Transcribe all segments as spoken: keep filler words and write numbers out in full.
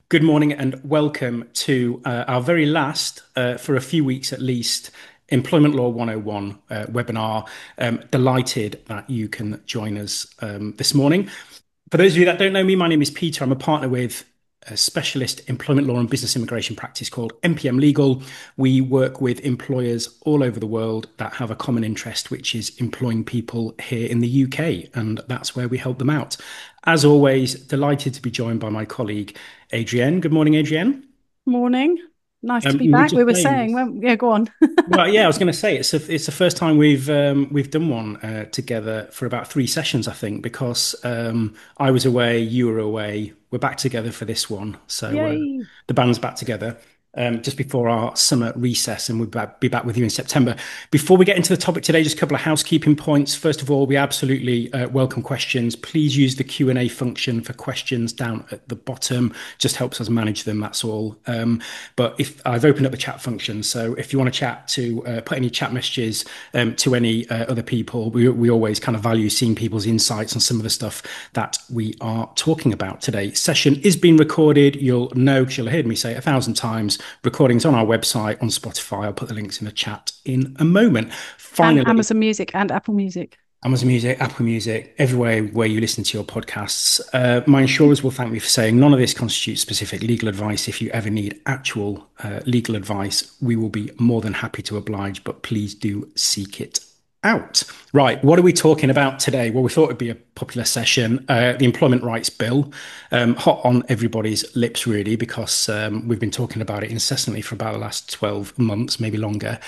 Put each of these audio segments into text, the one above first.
Good morning and welcome to uh, our very last, uh, for a few weeks at least, Employment Law one oh one uh, webinar. Um, delighted that you can join us um, this morning. For those of you that don't know me, my name is Peter. I'm a partner with a specialist employment law and business immigration practice called M P M Legal. We work with employers all over the world that have a common interest, which is employing people here in the U K, and that's where we help them out. As always, delighted to be joined by my colleague, Adrienne. Good morning, Adrienne. Morning. Nice to Um, be we were back. We just were saying saying, this. well, yeah, go on. Well, yeah, I was going to say it's a, it's the first time we've um, we've done one uh, together for about three sessions, I think, because um, I was away, you were away. We're back together for this one, so uh, Yay. the band's back together um, just before our summer recess, and we'll back, be back with you in September. Before we get into the topic today, just a couple of housekeeping points. First of all, we absolutely uh, welcome questions. Please use the Q and A function for questions down at the bottom. Just helps us manage them. That's all. Um, but if I've opened up the chat function, so if you want to chat to uh, put any chat messages um, to any uh, other people, we we always kind of value seeing people's insights on some of the stuff that we are talking about today. Session is being recorded. You'll know because you'll have heard me say it a thousand times. Recordings on our website, on Spotify. I'll put the links in the chat in a moment. And Finally, Amazon Music and Apple Music. Amazon Music, Apple Music, everywhere where you listen to your podcasts. Uh, my insurers will thank me for saying none of this constitutes specific legal advice. If you ever need actual uh, legal advice, we will be more than happy to oblige, but please do seek it out. Right, what are we talking about today? Well, we thought it'd be a popular session. Uh, the Employment Rights Bill, um, hot on everybody's lips, really, because um, we've been talking about it incessantly for about the last twelve months, maybe longer.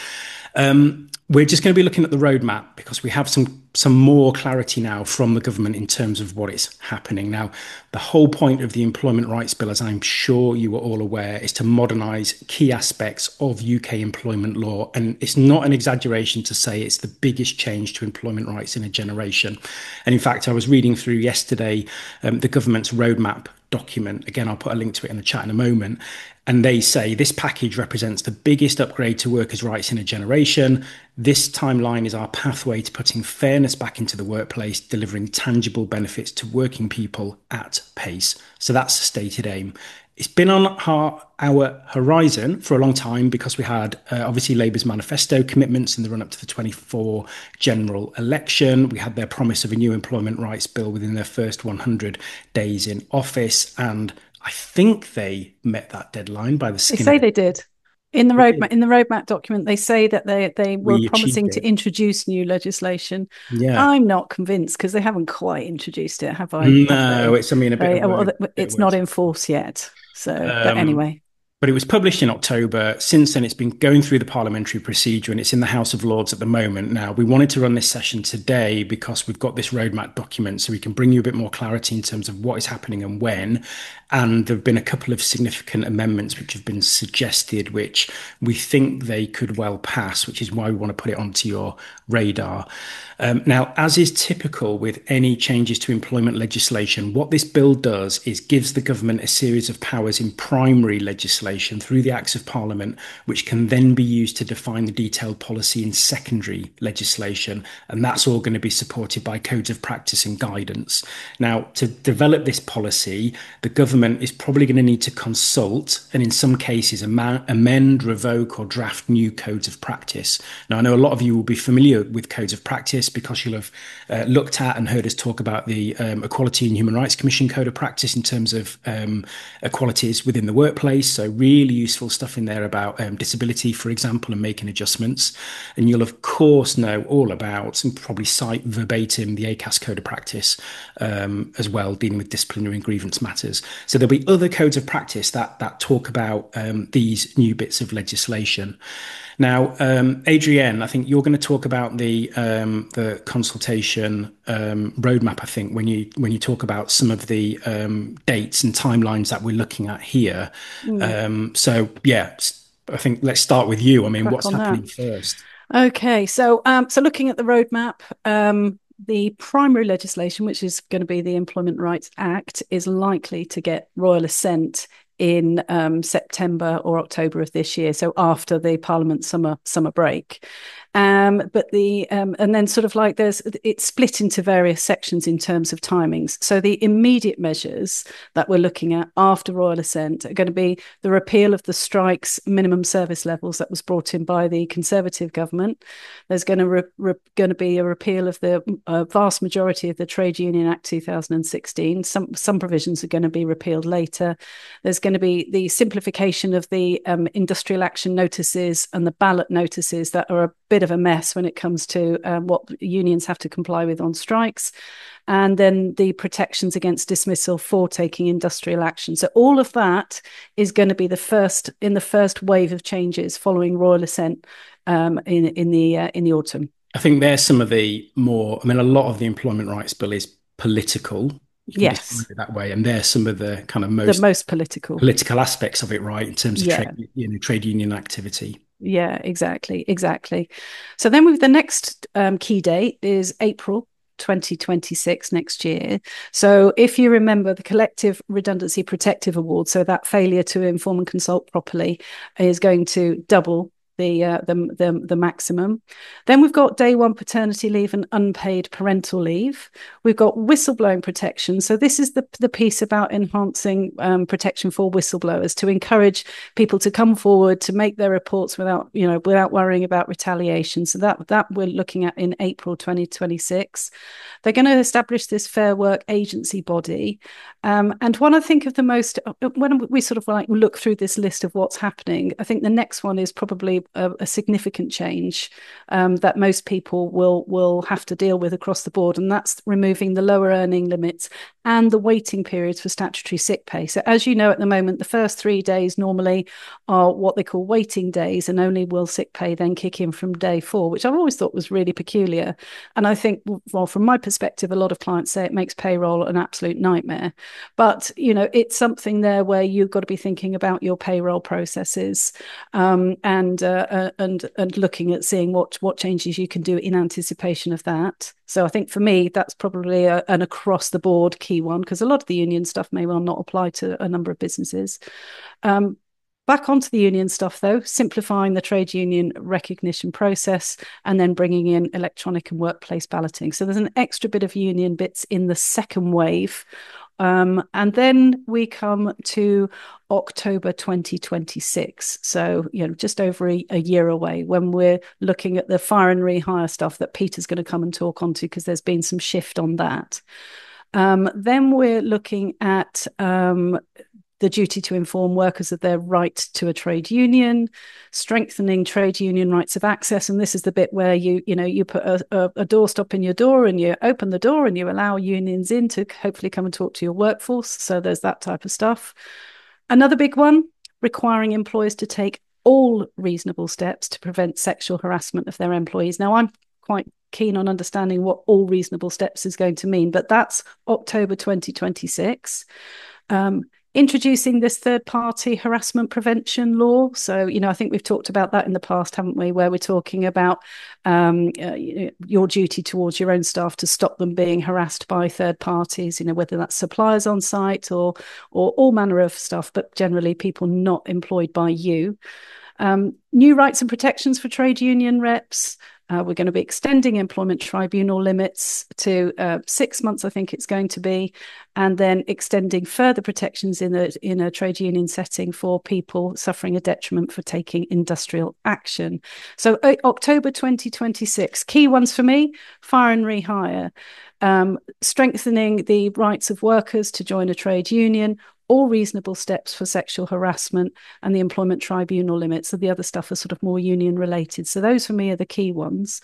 Um, we're just going to be looking at the roadmap because we have some some more clarity now from the government in terms of what is happening. Now, the whole point of the Employment Rights Bill, as I'm sure you are all aware, is to modernise key aspects of U K employment law. And it's not an exaggeration to say it's the biggest change to employment rights in a generation. And in fact, I was reading through yesterday um, the government's roadmap document. Again, I'll put a link to it in the chat in a moment. And they say this package represents the biggest upgrade to workers' rights in a generation. This timeline is our pathway to putting fairness back into the workplace, delivering tangible benefits to working people at pace. So that's the stated aim. It's been on our, our horizon for a long time because we had uh, obviously Labour's manifesto commitments in the run up to the twenty-four general election. We had their promise of a new employment rights bill within their first one hundred days in office. And I think they met that deadline by the They skin of say their they did. In the They roadmap, did. in the roadmap document, they say that they they were We achieved promising to it. introduce new legislation. Yeah. I'm not convinced because they haven't quite introduced it, have I? Have No, they? it's, I mean, a bit They of well, work, bit of it's work not to in do. force yet. So, but Um, anyway, But it was published in October. Since then, it's been going through the parliamentary procedure and it's in the House of Lords at the moment. Now, we wanted to run this session today because we've got this roadmap document so we can bring you a bit more clarity in terms of what is happening and when. And there have been a couple of significant amendments which have been suggested, which we think they could well pass, which is why we want to put it onto your radar. Um, now, as is typical with any changes to employment legislation, what this bill does is gives the government a series of powers in primary legislation through the Acts of Parliament, which can then be used to define the detailed policy in secondary legislation. And that's all going to be supported by codes of practice and guidance. Now, to develop this policy, the government is probably going to need to consult and, in some cases, am- amend, revoke, or draft new codes of practice. Now, I know a lot of you will be familiar with codes of practice because you'll have uh, looked at and heard us talk about the um, Equality and Human Rights Commission Code of Practice in terms of um, equalities within the workplace. So really useful stuff in there about um, disability, for example, and making adjustments. And you'll of course know all about and probably cite verbatim the ACAS Code of Practice um, as well, dealing with disciplinary and grievance matters. So there'll be other codes of practice that that talk about um, these new bits of legislation. Now, um, Adrienne, I think you're going to talk about the um, the consultation um, roadmap. I think when you when you talk about some of the um, dates and timelines that we're looking at here. mm, Um, so yeah, I think let's start with you. I mean, crack what's on that. happening first? Okay, so um, so looking at the roadmap, um, the primary legislation, which is going to be the Employment Rights Act, is likely to get royal assent in um, September or October of this year, so after the Parliament summer summer break. Um, but the um, and then sort of like there's it's split into various sections in terms of timings. So the immediate measures that we're looking at after royal assent are going to be the repeal of the strikes minimum service levels that was brought in by the Conservative government. There's going to re- re- going to be a repeal of the uh, vast majority of the Trade Union Act two thousand sixteen. Some some provisions are going to be repealed later. There's going to be the simplification of the um, industrial action notices and the ballot notices that are a bit of a mess when it comes to um, what unions have to comply with on strikes, and then the protections against dismissal for taking industrial action. So all of that is going to be the first in the first wave of changes following royal assent um, in in the uh, in the autumn. I think there's some of the more. I mean, a lot of the employment rights bill is political. You can Yes, describe it that way, and there's some of the kind of the most most political. political aspects of it, right, in terms of Yeah. trade, you know, trade union activity. Yeah, exactly, exactly. So then with the next um, key date is April twenty twenty-six, next year. So if you remember the Collective Redundancy Protective Award, so that failure to inform and consult properly is going to double the, uh, the the the maximum. Then we've got day one paternity leave and unpaid parental leave. We've got whistleblowing protection. So this is the the piece about enhancing um, protection for whistleblowers to encourage people to come forward to make their reports without you know without worrying about retaliation. So that that we're looking at in April twenty twenty-six. They're going to establish this Fair Work agency body. Um, and when I think of the most, when we sort of like look through this list of what's happening, I think the next one is probably a, a significant change um, that most people will will have to deal with across the board, and that's removing the lower earning limits and the waiting periods for statutory sick pay. So as you know, at the moment, the first three days normally are what they call waiting days, and only will sick pay then kick in from day four, which I've always thought was really peculiar. And I think, well, from my perspective, a lot of clients say it makes payroll an absolute nightmare. But, you know, it's something there where you've got to be thinking about your payroll processes um, and uh, uh, and and looking at seeing what what changes you can do in anticipation of that. So I think for me, that's probably a, an across the board key one, because a lot of the union stuff may well not apply to a number of businesses. Um, Back onto the union stuff, though, simplifying the trade union recognition process and then bringing in electronic and workplace balloting. So there's an extra bit of union bits in the second wave. Um, and then we come to October twenty twenty-six. So, you know, just over a, a year away, when we're looking at the fire and rehire stuff that Peter's going to come and talk on to, because there's been some shift on that. Um, then we're looking at um, the duty to inform workers of their right to a trade union, strengthening trade union rights of access. And this is the bit where you, you know, you put a, a, a doorstop in your door and you open the door and you allow unions in to hopefully come and talk to your workforce. So there's that type of stuff. Another big one, requiring employers to take all reasonable steps to prevent sexual harassment of their employees. Now, I'm quite keen on understanding what all reasonable steps is going to mean, but that's October twenty twenty-six. Um, Introducing this third-party harassment prevention law. So, you know, I think we've talked about that in the past, haven't we, where we're talking about um, uh, your duty towards your own staff to stop them being harassed by third parties, you know, whether that's suppliers on site or, or all manner of stuff, but generally people not employed by you. Um, new rights and protections for trade union reps. Uh, we're going to be extending employment tribunal limits to uh, six months, I think it's going to be, and then extending further protections in a, in a trade union setting for people suffering a detriment for taking industrial action. So uh, October twenty twenty-six, key ones for me, fire and rehire, um, strengthening the rights of workers to join a trade union, all reasonable steps for sexual harassment, and the employment tribunal limits. So the other stuff is sort of more union related. So those for me are the key ones.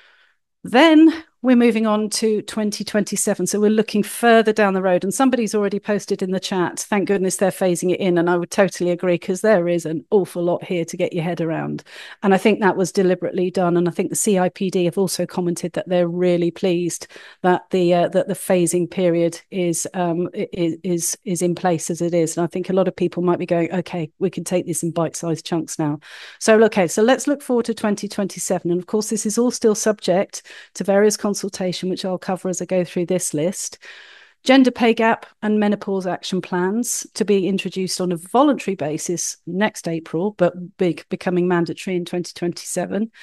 Then we're moving on to twenty twenty-seven. So we're looking further down the road, and somebody's already posted in the chat, thank goodness they're phasing it in. And I would totally agree, because there is an awful lot here to get your head around. And I think that was deliberately done. And I think the C I P D have also commented that they're really pleased that the uh, that the phasing period is, um, is, is, is in place as it is. And I think a lot of people might be going, okay, we can take this in bite-sized chunks now. So, okay, so let's look forward to twenty twenty-seven. And of course, this is all still subject to various consultation, which I'll cover as I go through this list. Gender pay gap and menopause action plans to be introduced on a voluntary basis next April, but big becoming mandatory in twenty twenty-seven.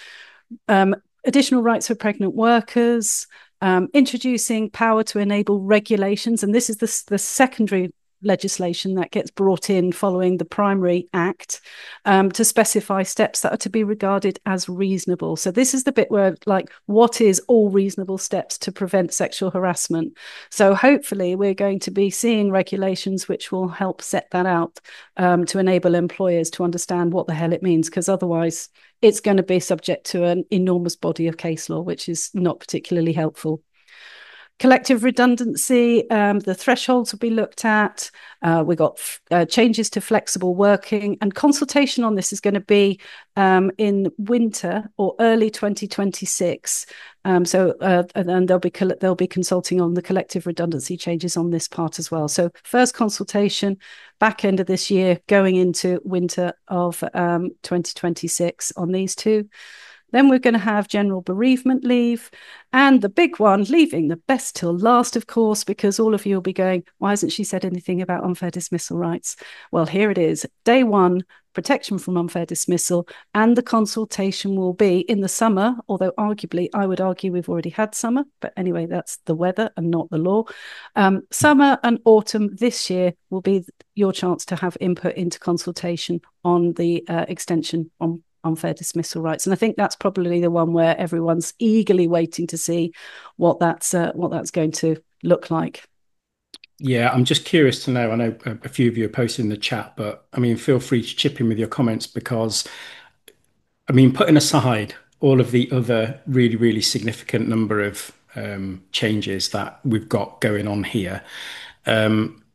Um, additional rights for pregnant workers, um, introducing power to enable regulations. And this is the, the secondary legislation that gets brought in following the primary act, um, to specify steps that are to be regarded as reasonable. So this is the bit where, like, what is all reasonable steps to prevent sexual harassment? So hopefully we're going to be seeing regulations which will help set that out, um, to enable employers to understand what the hell it means, because otherwise it's going to be subject to an enormous body of case law, which is not particularly helpful. Collective redundancy, um, the thresholds will be looked at. Uh, we got uh, changes to flexible working, and consultation on this is going to be um, in winter or early twenty twenty-six. Um, so, uh, and then they'll be they'll be consulting on the collective redundancy changes on this part as well. So, first consultation back end of this year, going into winter of um, twenty twenty-six on these two. Then we're going to have general bereavement leave. And the big one, leaving the best till last, of course, because all of you will be going, why hasn't she said anything about unfair dismissal rights? Well, here it is. Day one, protection from unfair dismissal. And the consultation will be in the summer, although arguably I would argue we've already had summer. But anyway, that's the weather and not the law. Um, summer and autumn this year will be your chance to have input into consultation on the uh, extension on unfair dismissal rights. And I think that's probably the one where everyone's eagerly waiting to see what that's uh, what that's going to look like. Yeah, I'm just curious to know. I know a, a few of you are posting in the chat, but I mean, feel free to chip in with your comments, because I mean, putting aside all of the other really, really significant number of um, changes that we've got going on here, um,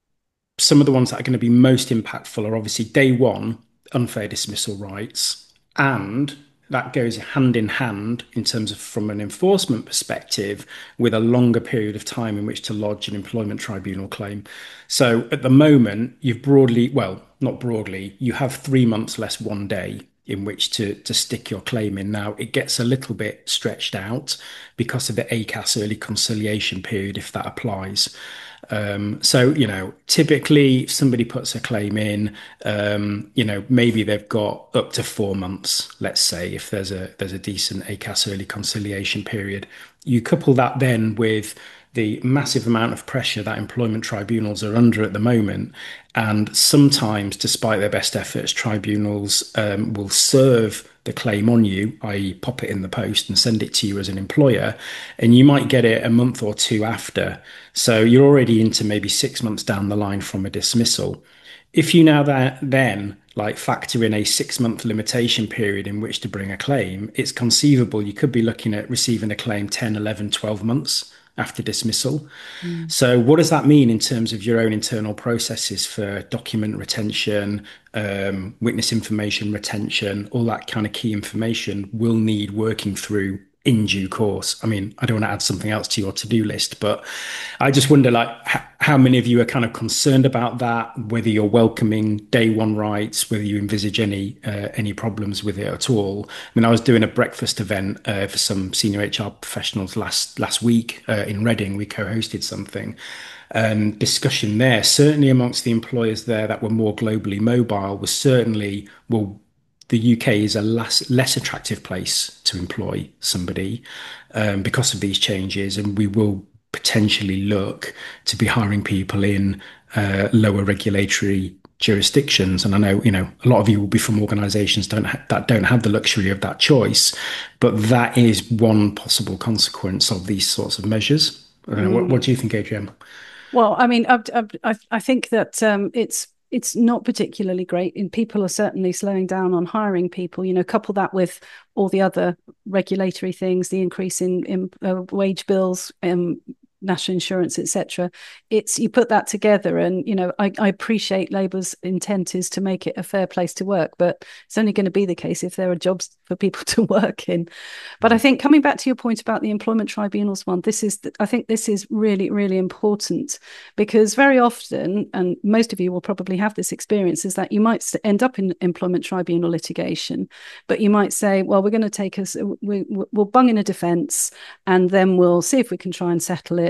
some of the ones that are going to be most impactful are obviously day one, unfair dismissal rights. And that goes hand in hand in terms of, from an enforcement perspective, with a longer period of time in which to lodge an employment tribunal claim. So at the moment, you've broadly, well, not broadly, you have three months less one day in which to, to stick your claim in. Now, it gets a little bit stretched out because of the A C A S early conciliation period, if that applies. Um, so, you know, typically if somebody puts a claim in, um, you know, maybe they've got up to four months, let's say, if there's a there's a decent A C A S early conciliation period. You couple that then with the massive amount of pressure that employment tribunals are under at the moment. And sometimes, despite their best efforts, tribunals um, will serve the claim on you, that is pop it in the post and send it to you as an employer, and you might get it a month or two after. So you're already into maybe six months down the line from a dismissal. If you now that then like factor in a six month limitation period in which to bring a claim, it's conceivable you could be looking at receiving a claim ten, eleven, twelve months after dismissal. Mm. So what does that mean in terms of your own internal processes for document retention, um, witness information retention, all that kind of key information will need working through in due course? I mean, I don't want to add something else to your to-do list, but I just wonder, like, h- how many of you are kind of concerned about that, whether you're welcoming day one rights, whether you envisage any uh, any problems with it at all. I mean, I was doing a breakfast event uh, for some senior H R professionals last last week uh, in Reading. We co-hosted something. And discussion there, certainly amongst the employers there that were more globally mobile, was certainly, well, the U K is a less, less attractive place to employ somebody um, because of these changes, and we will potentially look to be hiring people in uh, lower regulatory jurisdictions. And I know, you know, a lot of you will be from organisations don't ha- that don't have the luxury of that choice, but that is one possible consequence of these sorts of measures. I don't know, mm. what, what do you think, Adrienne? Well, I mean, I, I, I think that um, it's it's not particularly great, and people are certainly slowing down on hiring people. You know, couple that with all the other regulatory things, the increase in, in uh, wage bills, um, national insurance, et cetera. It's, you put that together, and you know, I, I appreciate Labour's intent is to make it a fair place to work, but it's only going to be the case if there are jobs for people to work in. But I think, coming back to your point about the employment tribunals one, this is, I think this is really, really important, because very often, and most of you will probably have this experience, is that you might end up in employment tribunal litigation, but you might say, well, we're going to take us, we, we'll bung in a defence, and then we'll see if we can try and settle it.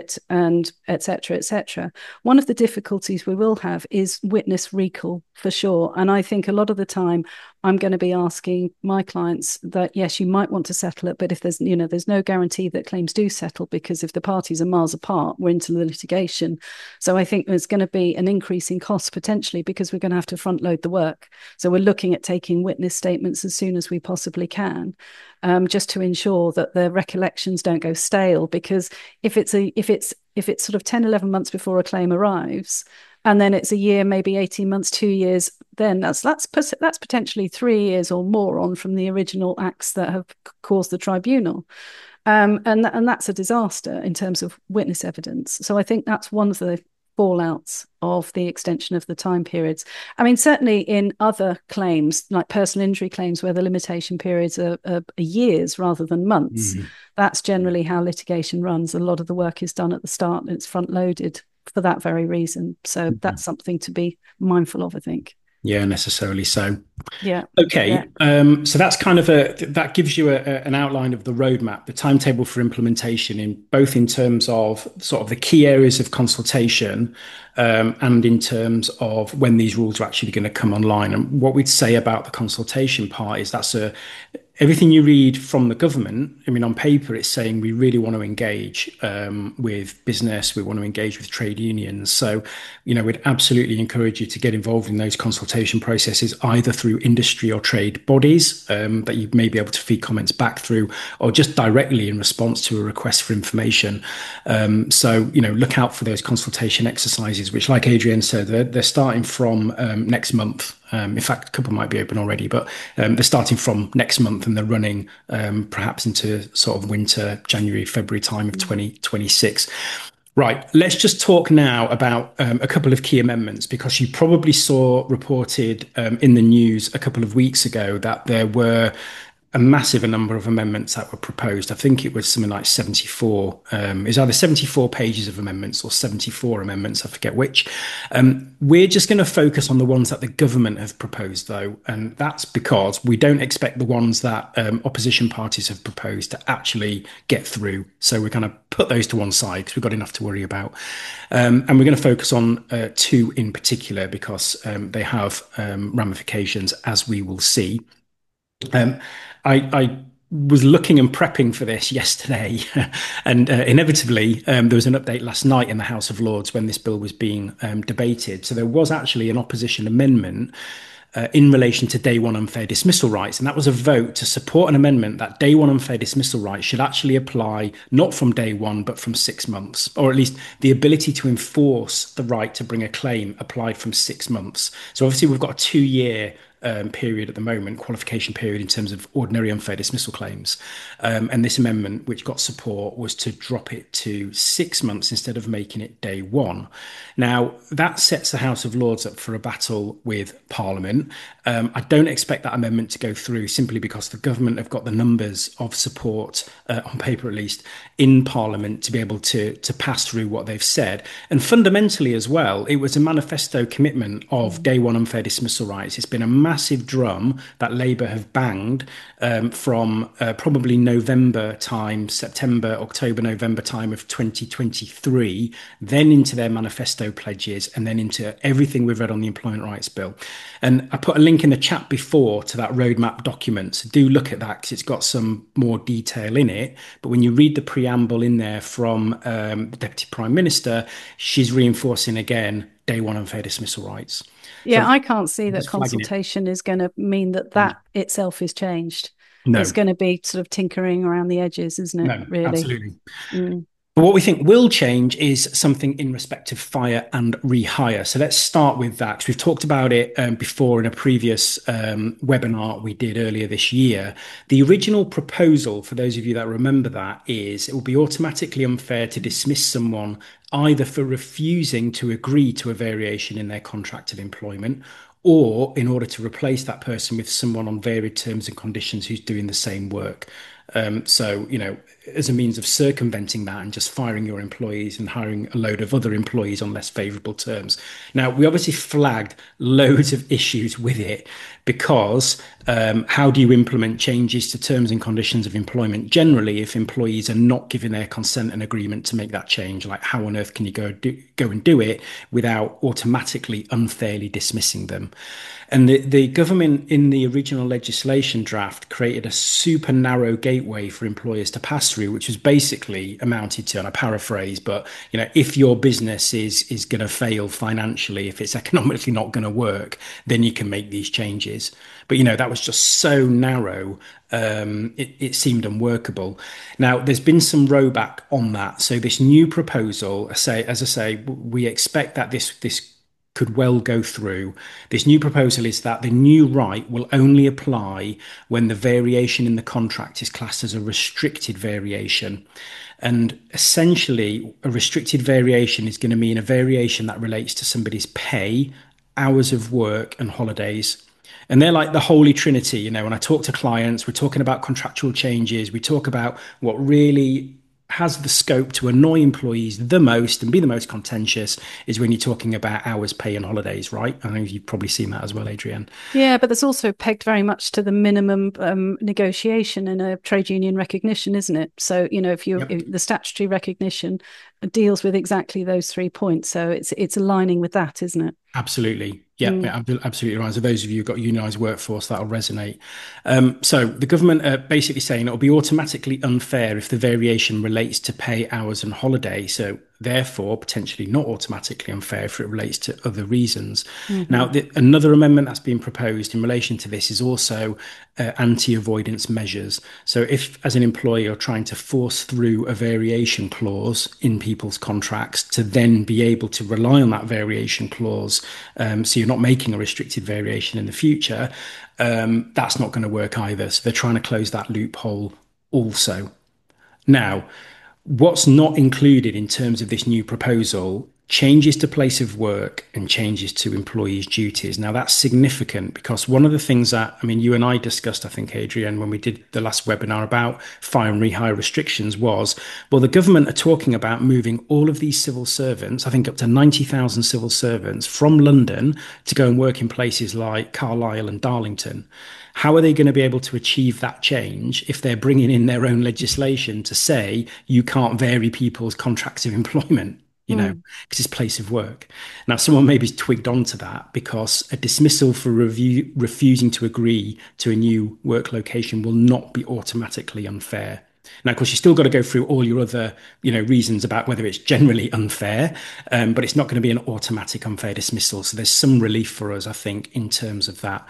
it, and et cetera, et cetera. One of the difficulties we will have is witness recall for sure. And I think a lot of the time I'm going to be asking my clients that, yes, you might want to settle it, but if there's, you know, there's no guarantee that claims do settle, because if the parties are miles apart, we're into the litigation. So I think there's going to be an increase in costs potentially, because we're going to have to front load the work. So we're looking at taking witness statements as soon as we possibly can, um, just to ensure that the recollections don't go stale. Because if it's a if it's if it's sort of ten, eleven months before a claim arrives, and then it's a year, maybe eighteen months, two years, then that's that's that's potentially three years or more on from the original acts that have caused the tribunal. Um, and, and that's a disaster in terms of witness evidence. So I think that's one of the fallouts of the extension of the time periods. I mean, certainly in other claims, like personal injury claims, where the limitation periods are, are years rather than months, mm-hmm. that's generally how litigation runs. A lot of the work is done at the start and it's front loaded for that very reason. So mm-hmm. that's something to be mindful of, I think. Yeah, necessarily so. Yeah. Okay. Yeah. Um, so that's kind of a, that gives you a, a, an outline of the roadmap, the timetable for implementation, in both in terms of sort of the key areas of consultation, um, and in terms of when these rules are actually going to come online. And what we'd say about the consultation part is that's a, everything you read from the government. I mean, on paper, it's saying we really want to engage um, with business. We want to engage with trade unions. So, you know, we'd absolutely encourage you to get involved in those consultation processes, either through industry or trade bodies um, that you may be able to feed comments back through, or just directly in response to a request for information. Um, so, you know, look out for those consultation exercises, which, like Adrienne said, they're, they're starting from um, next month. Um, in fact, a couple might be open already, but um, they're starting from next month and they're running um, perhaps into sort of winter, January, February time of twenty twenty-six. Right, let's just talk now about um, a couple of key amendments, because you probably saw reported um, in the news a couple of weeks ago that there were a massive number of amendments that were proposed. I think it was something like seventy-four. Um, it's either seventy-four pages of amendments or seventy-four amendments, I forget which. Um, we're just going to focus on the ones that the government have proposed, though, and that's because we don't expect the ones that um, opposition parties have proposed to actually get through. So we're going to put those to one side because we've got enough to worry about. Um, and we're going to focus on uh, two in particular, because um, they have um, ramifications, as we will see. Um, I, I was looking and prepping for this yesterday, and uh, inevitably um, there was an update last night in the House of Lords when this bill was being um, debated. So there was actually an opposition amendment uh, in relation to day one unfair dismissal rights, and that was a vote to support an amendment that day one unfair dismissal rights should actually apply not from day one but from six months, or at least the ability to enforce the right to bring a claim applied from six months. So obviously we've got a two-year Um, period at the moment, qualification period in terms of ordinary unfair dismissal claims. Um, and this amendment, which got support, was to drop it to six months instead of making it day one. Now, that sets the House of Lords up for a battle with Parliament. Um, I don't expect that amendment to go through, simply because the government have got the numbers of support, uh, on paper at least, in Parliament to be able to, to pass through what they've said. And fundamentally as well, it was a manifesto commitment of day one unfair dismissal rights. It's been a massive drum that Labour have banged um, from uh, probably November time, September, October, November time of twenty twenty-three, then into their manifesto pledges, and then into everything we've read on the Employment Rights Bill. And I put a link in the chat before to that roadmap document. So do look at that, because it's got some more detail in it. But when you read the preamble in there from um, the Deputy Prime Minister, she's reinforcing again day one unfair dismissal rights. Yeah, so I can't see that consultation is going to mean that that mm. itself is changed. No. It's going to be sort of tinkering around the edges, isn't it? No, really? Absolutely. Mm. But what we think will change is something in respect of fire and rehire. So let's start with that, because we've talked about it um, before in a previous um, webinar we did earlier this year. The original proposal, for those of you that remember that, is it will be automatically unfair to dismiss someone either for refusing to agree to a variation in their contract of employment, or in order to replace that person with someone on varied terms and conditions who's doing the same work. Um, so, you know, as a means of circumventing that and just firing your employees and hiring a load of other employees on less favorable terms. Now, we obviously flagged loads of issues with it because um, how do you implement changes to terms and conditions of employment generally if employees are not given their consent and agreement to make that change? Like, how on earth can you go do, go and do it without automatically unfairly dismissing them? And the, the government in the original legislation draft created a super narrow gateway for employers to pass through, which was basically amounted to, and I paraphrase, but you know, if your business is is going to fail financially, if it's economically not going to work, then you can make these changes. But you know, that was just so narrow, um, it, it seemed unworkable. Now, there's been some rowback on that. So this new proposal, I say, as I say, we expect that this this could well go through. This new proposal is that the new right will only apply when the variation in the contract is classed as a restricted variation. And essentially, a restricted variation is going to mean a variation that relates to somebody's pay, hours of work, and holidays. And they're like the holy trinity. You know, when I talk to clients, we're talking about contractual changes, we talk about what really has the scope to annoy employees the most and be the most contentious is when you're talking about hours, pay, and holidays, right? I know you've probably seen that as well, Adrienne. Yeah, but that's also pegged very much to the minimum um, negotiation in a trade union recognition, isn't it? So, you know, if you Yep. if the statutory recognition deals with exactly those three points, so it's it's aligning with that, isn't it? Absolutely. Yeah, Mm. yeah, absolutely right. So those of you who've got unionised workforce, that'll resonate. Um, so the government are basically saying it'll be automatically unfair if the variation relates to pay, hours, and holiday. So therefore, potentially not automatically unfair if it relates to other reasons. Mm-hmm. Now, the, another amendment that's been proposed in relation to this is also uh, anti-avoidance measures. So if, as an employer, you're trying to force through a variation clause in people's contracts to then be able to rely on that variation clause, um, so you're not making a restricted variation in the future, um, that's not going to work either. So they're trying to close that loophole also. Now, what's not included in terms of this new proposal changes to place of work and changes to employees' duties. Now, that's significant because one of the things that, I mean, you and I discussed, I think, Adrienne, when we did the last webinar about fire and rehire restrictions was, well, the government are talking about moving all of these civil servants, I think up to ninety thousand civil servants from London to go and work in places like Carlisle and Darlington. How are they going to be able to achieve that change if they're bringing in their own legislation to say you can't vary people's contracts of employment? You know, Mm. because it's place of work. Now, someone maybe twigged onto that because a dismissal for review, refusing to agree to a new work location will not be automatically unfair. Now, of course, you still got to go through all your other, you know, reasons about whether it's generally unfair, um, but it's not going to be an automatic unfair dismissal. So there's some relief for us, I think, in terms of that.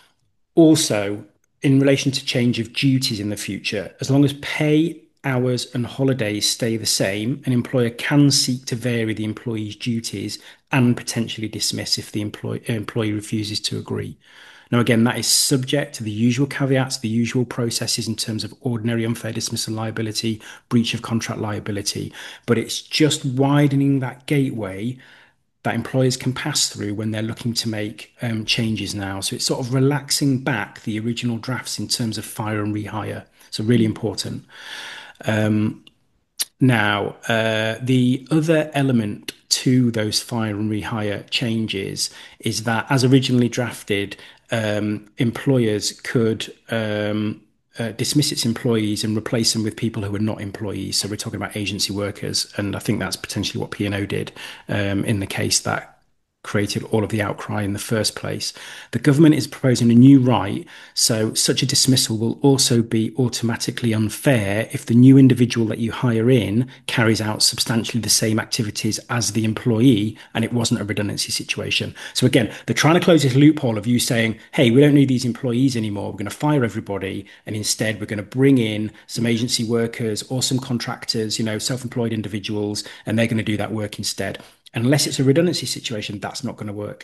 Also, in relation to change of duties in the future, as long as pay, hours, and holidays stay the same, an employer can seek to vary the employee's duties and potentially dismiss if the employee, employee refuses to agree. Now, again, that is subject to the usual caveats, the usual processes in terms of ordinary unfair dismissal liability, breach of contract liability, but it's just widening that gateway that employers can pass through when they're looking to make um, changes now. So it's sort of relaxing back the original drafts in terms of fire and rehire. So really important. Um, now, uh, the other element to those fire and rehire changes is that, as originally drafted, um, employers could um, uh, dismiss its employees and replace them with people who are not employees. So we're talking about agency workers, and I think that's potentially what P and O did um, in the case that created all of the outcry in the first place. The government is proposing a new right, so such a dismissal will also be automatically unfair if the new individual that you hire in carries out substantially the same activities as the employee and it wasn't a redundancy situation. So again, they're trying to close this loophole of you saying, hey, we don't need these employees anymore, we're going to fire everybody, and instead we're going to bring in some agency workers or some contractors, you know, self-employed individuals, and they're going to do that work instead. Unless it's a redundancy situation, that's not going to work.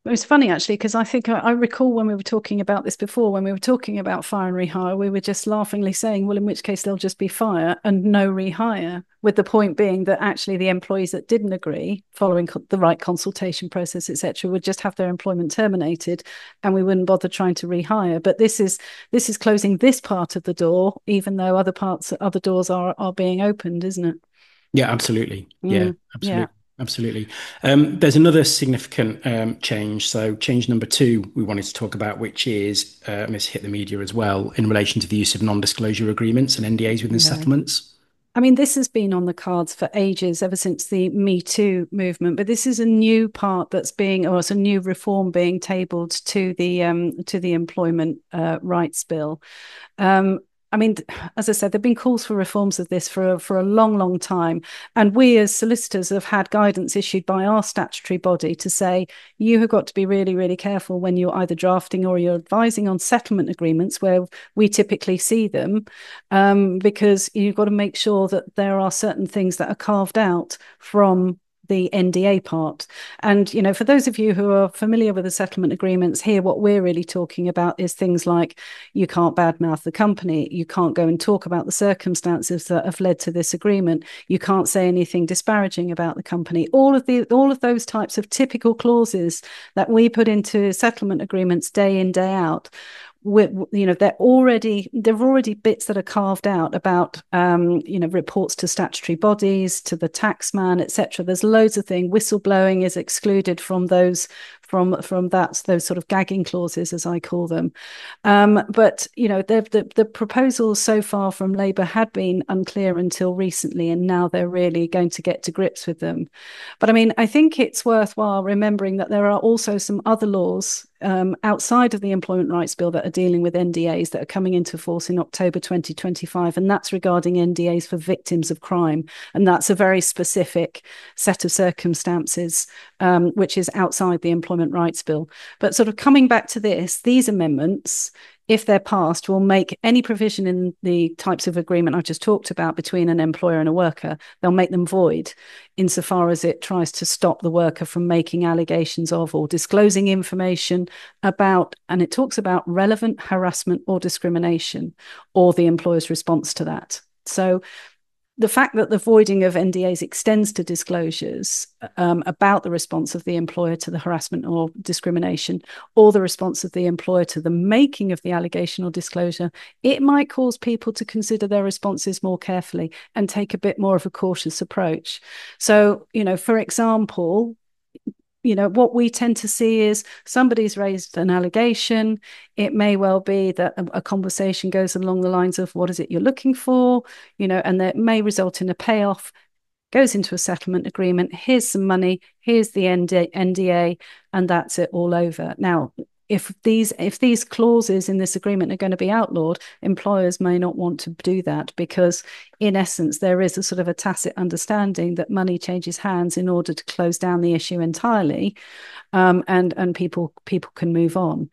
It was funny actually, because I think I, I recall when we were talking about this before, when we were talking about fire and rehire, we were just laughingly saying, well, in which case there'll just be fire and no rehire, with the point being that actually the employees that didn't agree, following co- the right consultation process, et cetera, would just have their employment terminated, and we wouldn't bother trying to rehire. But this is this is closing this part of the door, even though other parts, other doors are are being opened, isn't it? Yeah, absolutely. Yeah, Mm, yeah. absolutely. Absolutely. Um, there's another significant um, change. So, change number two we wanted to talk about, which is, uh, and this hit the media as well, in relation to the use of non disclosure agreements and N D As within Yeah. settlements. I mean, this has been on the cards for ages, ever since the Me Too movement. But this is a new part that's being, or it's a new reform being tabled to the um, to the employment uh, rights bill. Um, I mean, as I said, there have been calls for reforms of this for, for a long, long time. And we as solicitors have had guidance issued by our statutory body to say, you have got to be really, really careful when you're either drafting or you're advising on settlement agreements where we typically see them, um, because you've got to make sure that there are certain things that are carved out from the N D A part. And, you know, for those of you who are familiar with the settlement agreements here, what we're really talking about is things like you can't badmouth the company, you can't go and talk about the circumstances that have led to this agreement, you can't say anything disparaging about the company. All of the all of those types of typical clauses that we put into settlement agreements day in, day out, with, you know, they're already there are already bits that are carved out about, um, you know, reports to statutory bodies, to the taxman, et cetera. There's loads of things. Whistleblowing is excluded from those from from that those sort of gagging clauses, as I call them. Um, but you know, the, the the proposals so far from Labour had been unclear until recently, and now they're really going to get to grips with them. But I mean, I think it's worthwhile remembering that there are also some other laws um, outside of the Employment Rights Bill that are dealing with N D As that are coming into force in October twenty twenty-five, and that's regarding N D As for victims of crime. And that's a very specific set of circumstances, um, which is outside the Employment Rights Bill. But sort of coming back to this, these amendments, if they're passed, will make any provision in the types of agreement I've just talked about between an employer and a worker, they'll make them void insofar as it tries to stop the worker from making allegations of or disclosing information about, and it talks about relevant harassment or discrimination or the employer's response to that. So the fact that the voiding of N D As extends to disclosures um, about the response of the employer to the harassment or discrimination, or the response of the employer to the making of the allegation or disclosure, it might cause people to consider their responses more carefully and take a bit more of a cautious approach. So, you know, for example, you know, what we tend to see is somebody's raised an allegation. It may well be that a, a conversation goes along the lines of, what is it you're looking for? You know, and that may result in a payoff, goes into a settlement agreement. Here's some money. Here's the N D A, and that's it all over. Now, if these if these clauses in this agreement are going to be outlawed, employers may not want to do that, because in essence there is a sort of a tacit understanding that money changes hands in order to close down the issue entirely, um, and and people people can move on.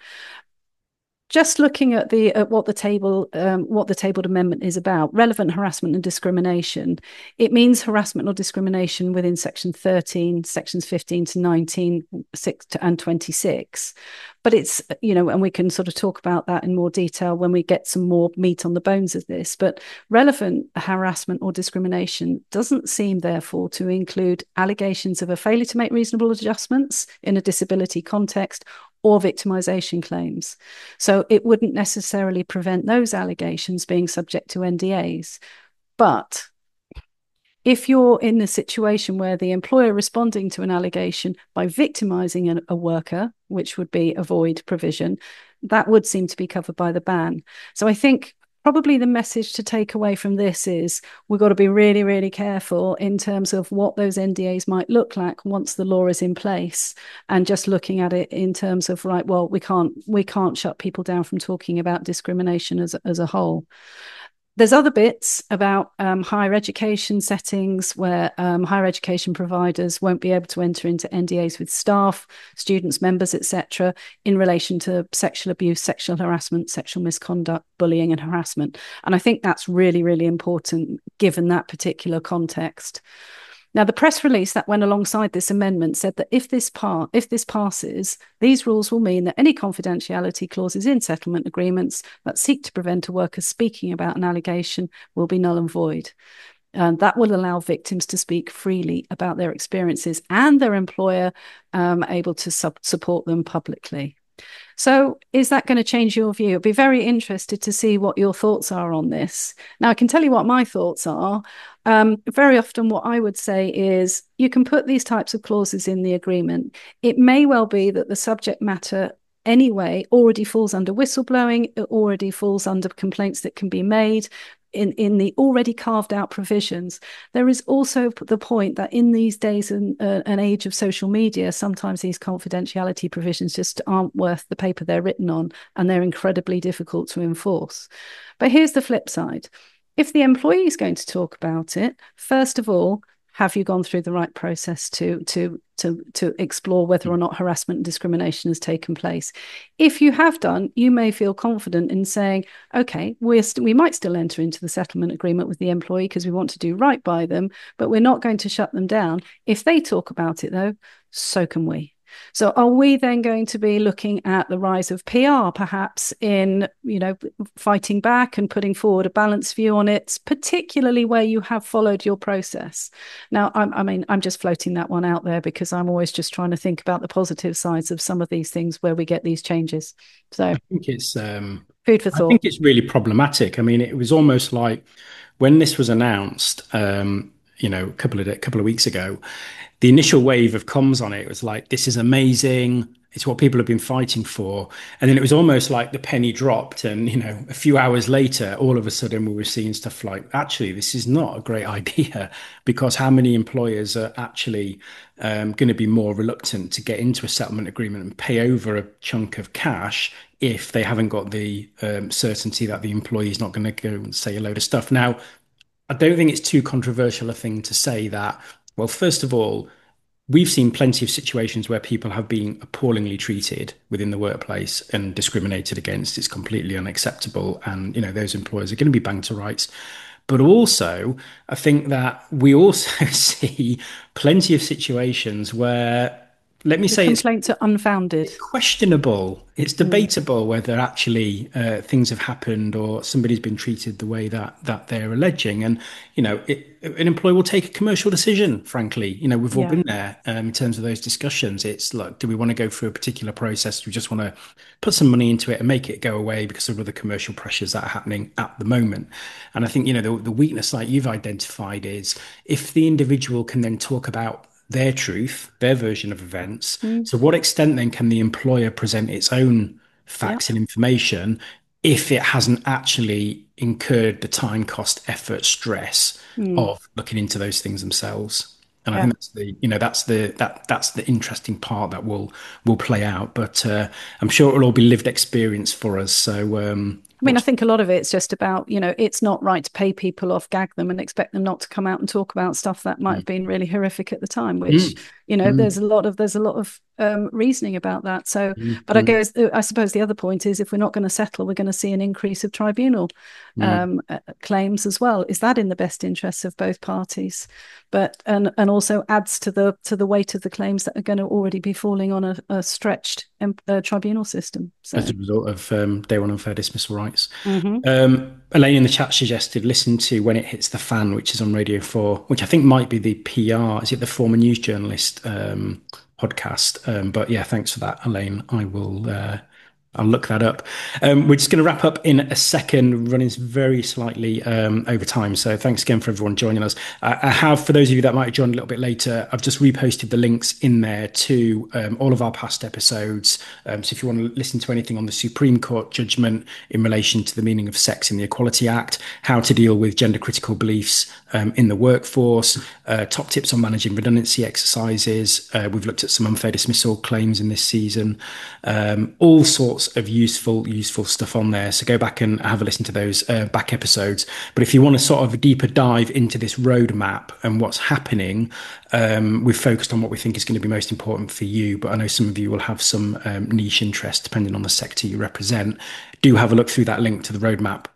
Just looking at the at what the table um, what the tabled amendment is about, relevant harassment and discrimination, it means harassment or discrimination within section thirteen, sections fifteen to nineteen, six to, and twenty-six. But it's, you know, and we can sort of talk about that in more detail when we get some more meat on the bones of this. But relevant harassment or discrimination doesn't seem, therefore, to include allegations of a failure to make reasonable adjustments in a disability context or victimization claims. So it wouldn't necessarily prevent those allegations being subject to N D As. But if you're in a situation where the employer responding to an allegation by victimizing a, a worker, which would be a void provision, that would seem to be covered by the ban. So I think probably the message to take away from this is we've got to be really, really careful in terms of what those N D As might look like once the law is in place, and just looking at it in terms of, right, well, we can't we can't shut people down from talking about discrimination as, as a whole. There's other bits about um, higher education settings where um, higher education providers won't be able to enter into N D As with staff, students, members, et cetera, in relation to sexual abuse, sexual harassment, sexual misconduct, bullying and harassment. And I think that's really, really important given that particular context. Now, the press release that went alongside this amendment said that if this part, if this passes, these rules will mean that any confidentiality clauses in settlement agreements that seek to prevent a worker speaking about an allegation will be null and void. And that will allow victims to speak freely about their experiences and their employer um, able to sub- support them publicly. So is that going to change your view? I'd be very interested to see what your thoughts are on this. Now, I can tell you what my thoughts are. Um, very often what I would say is you can put these types of clauses in the agreement. It may well be that the subject matter anyway already falls under whistleblowing, it already falls under complaints that can be made in, in the already carved out provisions. There is also the point that in these days and uh, an age of social media, sometimes these confidentiality provisions just aren't worth the paper they're written on, and they're incredibly difficult to enforce. But here's the flip side. If the employee is going to talk about it, first of all, have you gone through the right process to to to to explore whether or not harassment and discrimination has taken place? If you have done, you may feel confident in saying, okay, we're st- we might still enter into the settlement agreement with the employee because we want to do right by them, but we're not going to shut them down. If they talk about it, though, so can we. So are we then going to be looking at the rise of P R, perhaps, in, you know, fighting back and putting forward a balanced view on it, particularly where you have followed your process? Now, I'm, I mean, I'm just floating that one out there because I'm always just trying to think about the positive sides of some of these things where we get these changes. So I think it's um, food for I think thought. it's really problematic. I mean, it was almost like when this was announced, um, you know, a couple of a couple of weeks ago, the initial wave of comms on it was like, this is amazing. It's what people have been fighting for. And then it was almost like the penny dropped. And, you know, a few hours later, all of a sudden we were seeing stuff like, actually, this is not a great idea, because how many employers are actually um, going to be more reluctant to get into a settlement agreement and pay over a chunk of cash if they haven't got the um, certainty that the employee is not going to go and say a load of stuff. Now, I don't think it's too controversial a thing to say that, well, first of all, we've seen plenty of situations where people have been appallingly treated within the workplace and discriminated against. It's completely unacceptable. And, you know, those employers are going to be banged to rights. But also, I think that we also see plenty of situations where, let me The say, it's complaints are unfounded. it's questionable. It's Mm. debatable whether actually uh, things have happened or somebody's been treated the way that that they're alleging. And you know, it, an employer will take a commercial decision. Frankly, you know, we've all Yeah. been there um, in terms of those discussions. It's like, do we want to go through a particular process? Do we just want to put some money into it and make it go away because of other commercial pressures that are happening at the moment? And I think, you know, the, the weakness like you've identified is if the individual can then talk about their truth, their version of events. Mm. To what extent then can the employer present its own Yeah. facts and information if it hasn't actually incurred the time, cost, effort, stress Mm. of looking into those things themselves? And I Yeah. think that's the, you know, that's the that that's the interesting part that will will play out. But uh, I'm sure it'll all be lived experience for us. So um, I mean, I what's think a lot of it's just about, you know, it's not right to pay people off, gag them, and expect them not to come out and talk about stuff that might have been really horrific at the time, which, mm, you know, mm, there's a lot of there's a lot of um, reasoning about that. So, mm, but I mm, guess I suppose the other point is if we're not going to settle, we're going to see an increase of tribunal mm. um, uh, claims as well. Is that in the best interests of both parties? But and and also adds to the to the weight of the claims that are going to already be falling on a, a stretched um, uh, tribunal system. As So. a result of um, day one unfair dismissal rights. Mhm. Um, Elaine in the chat suggested listen to When It Hits the Fan, which is on Radio four, which I think might be the P R, is it the former news journalist um, podcast? Um, but yeah, thanks for that, Elaine. I will uh, I'll look that up. Um, we're just going to wrap up in a second, running very slightly um, over time. So thanks again for everyone joining us. Uh, I have, for those of you that might have joined a little bit later, I've just reposted the links in there to um, all of our past episodes. Um, so if you want to listen to anything on the Supreme Court judgment in relation to the meaning of sex in the Equality Act, how to deal with gender critical beliefs um, in the workforce, uh, top tips on managing redundancy exercises. Uh, we've looked at some unfair dismissal claims in this season, um, all sorts of useful, useful stuff on there. So go back and have a listen to those uh, back episodes. But if you want to sort of a deeper dive into this roadmap and what's happening, um, we've focused on what we think is going to be most important for you. But I know some of you will have some um, niche interest depending on the sector you represent. Do have a look through that link to the roadmap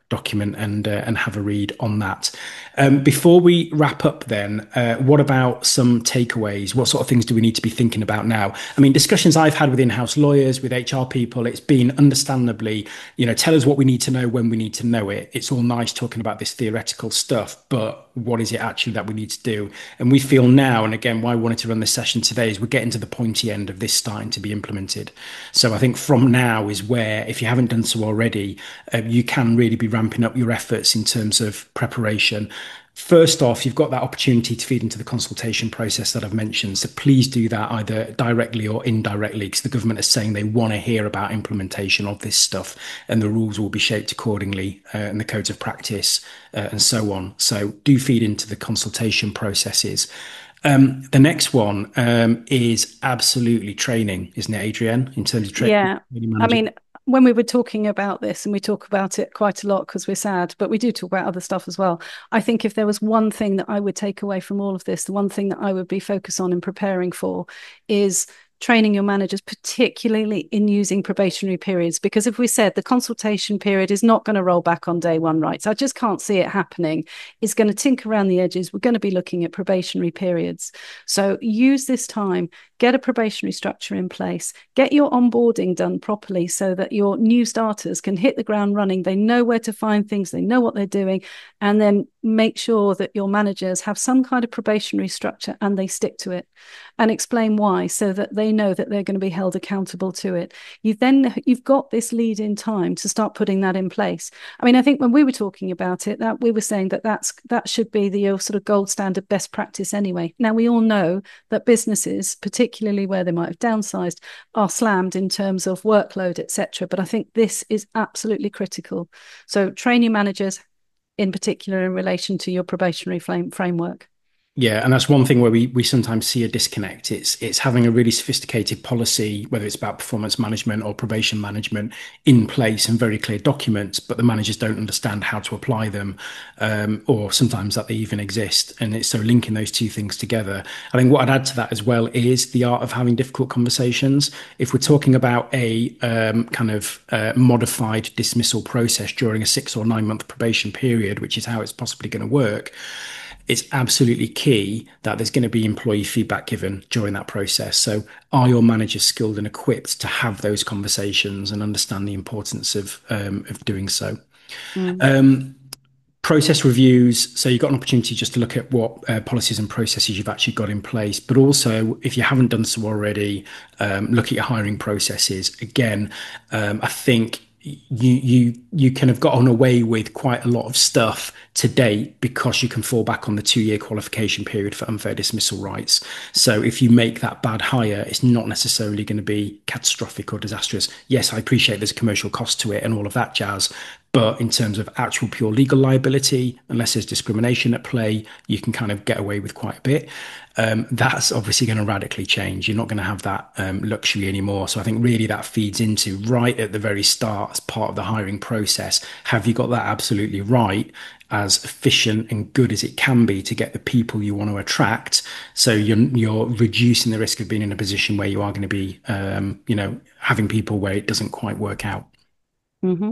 document and uh, and have a read on that. Um, before we wrap up, then, uh, what about some takeaways? What sort of things do we need to be thinking about now? I mean, discussions I've had with in-house lawyers, with H R people, it's been understandably, you know, tell us what we need to know when we need to know it. It's all nice talking about this theoretical stuff, but what is it actually that we need to do? And we feel now, and again, why I wanted to run this session today is we're getting to the pointy end of this starting to be implemented. So I think from now is where, if you haven't done so already, uh, you can really be ramping up your efforts in terms of preparation. First off, you've got that opportunity to feed into the consultation process that I've mentioned. So please do that either directly or indirectly, because the government is saying they want to hear about implementation of this stuff, and the rules will be shaped accordingly, uh, and the codes of practice, uh, and so on. So do feed into the consultation processes. Um, the next one um, is absolutely training, isn't it, Adrienne, in terms of tra- Yeah. training I managers? mean, when we were talking about this, and we talk about it quite a lot because we're sad, but we do talk about other stuff as well. I think if there was one thing that I would take away from all of this, the one thing that I would be focused on and preparing for is training your managers, particularly in using probationary periods. Because if we said the consultation period is not going to roll back on day one, right? So I just can't see it happening. It's going to tinker around the edges. We're going to be looking at probationary periods. So use this time, get a probationary structure in place, get your onboarding done properly so that your new starters can hit the ground running. They know where to find things, they know what they're doing, and then make sure that your managers have some kind of probationary structure and they stick to it, and explain why, so that they know that they're going to be held accountable to it. You then you've got this lead in time to start putting that in place. I mean, I think when we were talking about it, that we were saying that that's that should be the uh, sort of gold standard best practice anyway. Now we all know that businesses, particularly where they might have downsized, are slammed in terms of workload, et cetera. But I think this is absolutely critical. So train your managers, in particular in relation to your probationary flame framework. Yeah, and that's one thing where we we sometimes see a disconnect. It's it's having a really sophisticated policy, whether it's about performance management or probation management, in place and very clear documents, but the managers don't understand how to apply them, um, or sometimes that they even exist. And it's so linking those two things together. I think what I'd add to that as well is the art of having difficult conversations. If we're talking about a um, kind of uh, modified dismissal process during a six or nine month probation period, which is how it's possibly going to work, it's absolutely key that there's going to be employee feedback given during that process. So are your managers skilled and equipped to have those conversations and understand the importance of um, of doing so? Mm. Um, process reviews. So you've got an opportunity just to look at what uh, policies and processes you've actually got in place. But also, if you haven't done so already, um, look at your hiring processes. Again, um, I think you you you kind of gotten away with quite a lot of stuff to date because you can fall back on the two-year qualification period for unfair dismissal rights. So if you make that bad hire, it's not necessarily going to be catastrophic or disastrous. Yes, I appreciate there's a commercial cost to it and all of that jazz, but in terms of actual pure legal liability, unless there's discrimination at play, you can kind of get away with quite a bit. Um, that's obviously going to radically change. You're not going to have that um, luxury anymore. So I think really that feeds into right at the very start as part of the hiring process. Have you got that absolutely right, as efficient and good as it can be to get the people you want to attract? So you're you're reducing the risk of being in a position where you are going to be, um, you know, having people where it doesn't quite work out. Mm-hmm.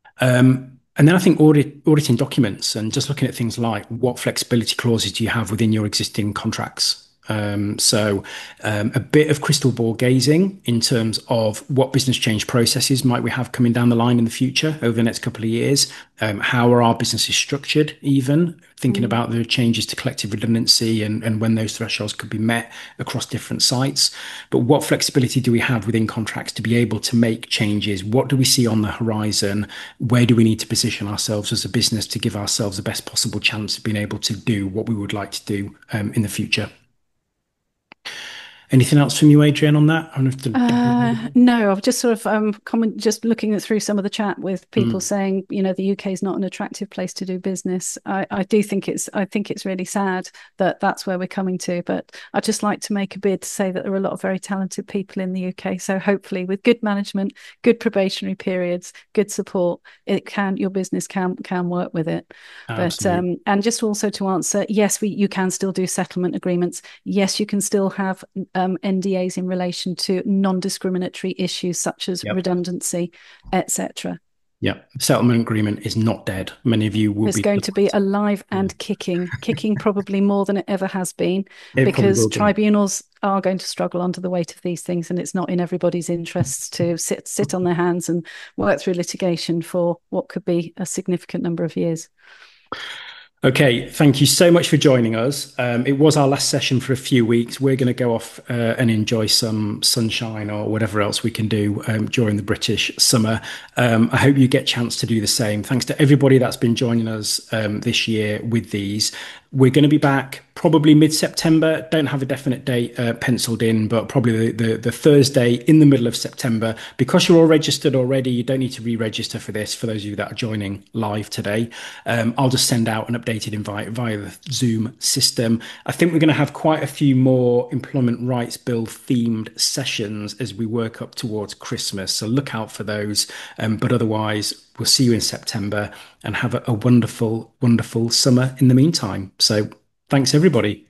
Um, and then I think audit, auditing documents and just looking at things like what flexibility clauses do you have within your existing contracts? Um, so um, a bit of crystal ball gazing in terms of what business change processes might we have coming down the line in the future over the next couple of years. Um, how are our businesses structured, even thinking Mm. about the changes to collective redundancy and, and when those thresholds could be met across different sites. But what flexibility do we have within contracts to be able to make changes? What do we see on the horizon? Where do we need to position ourselves as a business to give ourselves the best possible chance of being able to do what we would like to do um, in the future? Anything else from you, Adrienne, on that? I don't have to... Uh, no, I've just sort of um comment, just looking through some of the chat with people Mm. saying, you know, the U K is not an attractive place to do business. I, I do think it's I think it's really sad that that's where we're coming to. But I'd just like to make a bid to say that there are a lot of very talented people in the U K. So hopefully, with good management, good probationary periods, good support, it can your business can can work with it. But Absolutely. um, and just also to answer, yes, we you can still do settlement agreements. Yes, you can still have um, N D As in relation to non-discriminatory issues such as Yep. redundancy, et cetera. Yeah, the settlement agreement is not dead. Many of you will It's be going to be delighted. alive and kicking, kicking probably more than it ever has been, It probably because will be. tribunals are going to struggle under the weight of these things, and it's not in everybody's interests to sit sit on their hands and work through litigation for what could be a significant number of years. Okay, thank you so much for joining us. Um, it was our last session for a few weeks. We're going to go off uh, and enjoy some sunshine or whatever else we can do um, during the British summer. Um, I hope you get a chance to do the same. Thanks to everybody that's been joining us um, this year with these. We're going to be back probably mid-September. Don't have a definite date uh, penciled in, but probably the, the, the Thursday in the middle of September. Because you're all registered already, you don't need to re-register for this, for those of you that are joining live today. Um, I'll just send out an updated invite via the Zoom system. I think we're going to have quite a few more Employment Rights Bill themed sessions as we work up towards Christmas. So look out for those. Um, but otherwise, we'll see you in September and have a, a wonderful, wonderful summer in the meantime. So thanks, everybody.